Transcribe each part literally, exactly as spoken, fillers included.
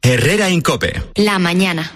Herrera en COPE. La mañana.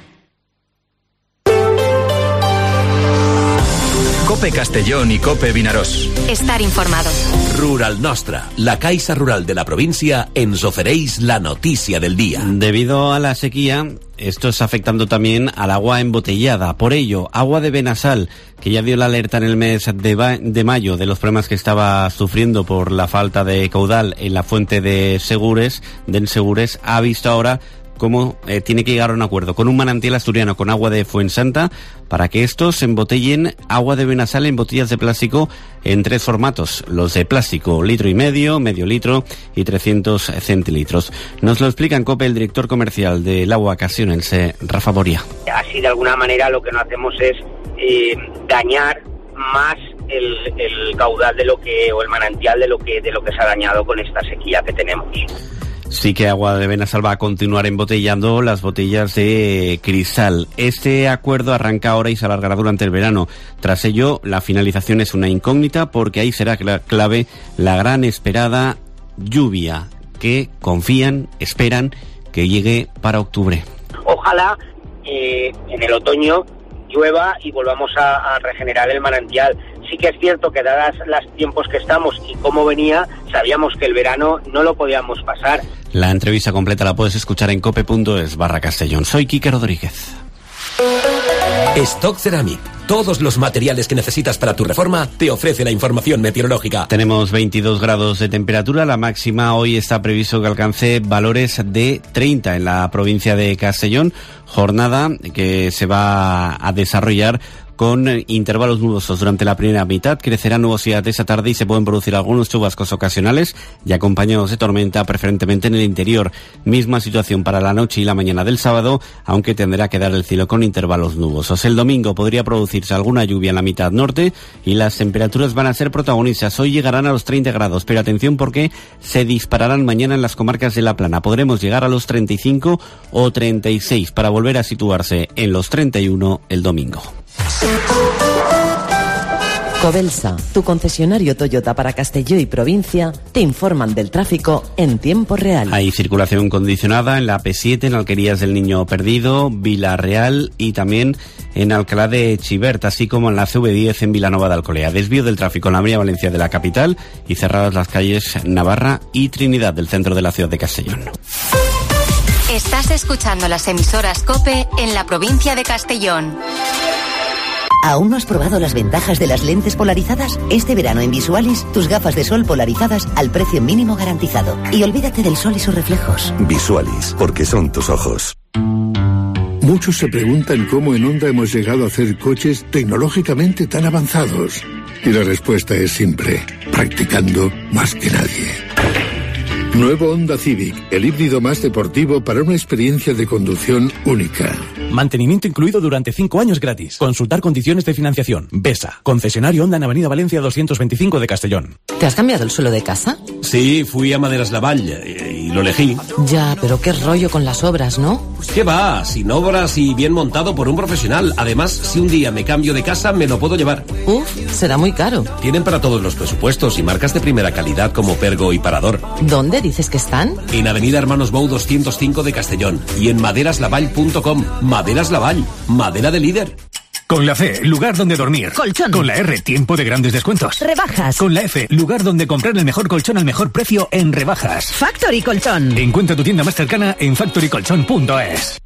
COPE Castellón y COPE Vinaròs. Estar informado. Rural Nostra, la Caixa Rural de la provincia, ens ofereix la noticia del día. Debido a la sequía, esto está afectando también al agua embotellada. Por ello, Agua de Benasal, que ya dio la alerta en el mes de, ba- de mayo de los problemas que estaba sufriendo por la falta de caudal en la fuente de Segures, de Segures, ha visto ahora cómo eh, tiene que llegar a un acuerdo con un manantial asturiano, con Agua de Fuensanta, para que estos embotellen Agua de Benasal en botellas de plástico en tres formatos: los de plástico, litro y medio, medio litro y trescientos centilitros. Nos lo explica en COPE el director comercial del agua castellonense, Rafa Boria. Así, de alguna manera, lo que no hacemos es eh, dañar más el, el caudal de lo que, o el manantial de lo que, de lo que se ha dañado con esta sequía que tenemos. Sí que Agua de Benasal va a continuar embotellando las botellas de cristal. Este acuerdo arranca ahora y se alargará durante el verano. Tras ello, la finalización es una incógnita, porque ahí será clave la gran esperada lluvia que confían, esperan que llegue para octubre. Ojalá eh, en el otoño llueva y volvamos a, a regenerar el manantial. Sí que es cierto que, dadas los tiempos que estamos y cómo venía, sabíamos que el verano no lo podíamos pasar. La entrevista completa la puedes escuchar en cope.es barra Castellón. Soy Quique Rodríguez. Stock Ceramic. Todos los materiales que necesitas para tu reforma te ofrece la información meteorológica. Tenemos veintidós grados de temperatura. La máxima hoy está previsto que alcance valores de treinta en la provincia de Castellón. Jornada que se va a desarrollar con intervalos nubosos durante la primera mitad. Crecerá nubosidad esa tarde y se pueden producir algunos chubascos ocasionales y acompañados de tormenta, preferentemente en el interior. Misma situación para la noche y la mañana del sábado, aunque tendrá que dar el cielo con intervalos nubosos. El domingo podría producirse alguna lluvia en la mitad norte y las temperaturas van a ser protagonistas. Hoy llegarán a los treinta grados, pero atención, porque se dispararán mañana en las comarcas de la Plana. Podremos llegar a los treinta y cinco o treinta y seis para volver a situarse en los treinta y uno el domingo. Covelsa, tu concesionario Toyota para Castelló y provincia, te informan del tráfico en tiempo real. Hay circulación condicionada en la P siete, en Alquerías del Niño Perdido, Villarreal y también en Alcalá de Chivert, así como en la C V diez en Vilanova de Alcolea. Desvío del tráfico en la Avenida Valencia de la capital y cerradas las calles Navarra y Trinidad del centro de la ciudad de Castellón. Estás escuchando las emisoras COPE en la provincia de Castellón. ¿Aún no has probado las ventajas de las lentes polarizadas? Este verano en Visualis, tus gafas de sol polarizadas al precio mínimo garantizado. Y olvídate del sol y sus reflejos. Visualis, porque son tus ojos. Muchos se preguntan cómo en Honda hemos llegado a hacer coches tecnológicamente tan avanzados. Y la respuesta es simple: practicando más que nadie. Nuevo Honda Civic, el híbrido más deportivo para una experiencia de conducción única. Mantenimiento incluido durante cinco años gratis. Consultar condiciones de financiación. Besa, concesionario Honda en Avenida Valencia doscientos veinticinco de Castellón. ¿Te has cambiado el suelo de casa? Sí, fui a Maderas Lavalle y, y lo elegí. Ya, pero qué rollo con las obras, ¿no? ¿Qué va? Sin obras y bien montado por un profesional. Además, si un día me cambio de casa, me lo puedo llevar. Uf, será muy caro. Tienen para todos los presupuestos y marcas de primera calidad como Pergo y Parador. ¿Dónde dices que están? En Avenida Hermanos Bou doscientos cinco de Castellón y en maderaslavall punto com. Maderas Lavall, madera de líder. Con la C, lugar donde dormir. Colchón. Con la R, tiempo de grandes descuentos. Rebajas. Con la F, lugar donde comprar el mejor colchón al mejor precio en rebajas. Factory Colchón. Encuentra tu tienda más cercana en factory colchón punto es.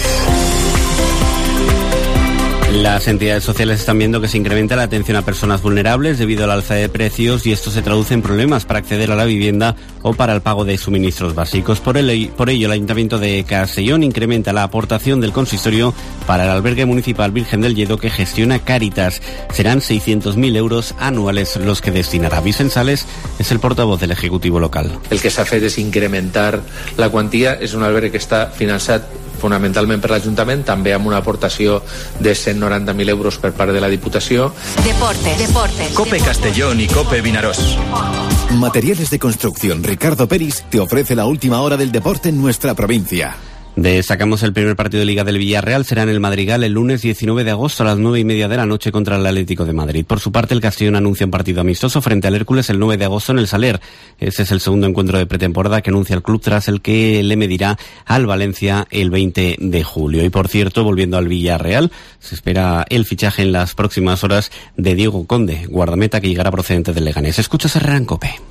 Las entidades sociales están viendo que se incrementa la atención a personas vulnerables debido al alza de precios y esto se traduce en problemas para acceder a la vivienda o para el pago de suministros básicos. Por ello, por ello el Ayuntamiento de Castellón incrementa la aportación del consistorio para el albergue municipal Virgen del Lledo que gestiona Cáritas. Serán seiscientos mil euros anuales los que destinará. Vicent Sales es el portavoz del Ejecutivo local. El que s'ha fet és incrementar la quantia. És un albergue que està finançat fonamentalment per l'Ajuntament, també amb una aportació de cent noranta mil euros per part de la Diputació. Deportes, deportes. COPE Castellón y COPE Vinaròs. Materiales de construcción Ricardo Peris te ofrece la última hora del deporte en nuestra provincia. Destacamos el primer partido de Liga del Villarreal, será en el Madrigal el lunes diecinueve de agosto a las nueve y media de la noche contra el Atlético de Madrid. Por su parte, el Castellón anuncia un partido amistoso frente al Hércules el nueve de agosto en el Saler. Ese es el segundo encuentro de pretemporada que anuncia el club tras el que le medirá al Valencia el veinte de julio. Y por cierto, volviendo al Villarreal, se espera el fichaje en las próximas horas de Diego Conde, guardameta que llegará procedente del Leganés. Escuchas Herrera en COPE.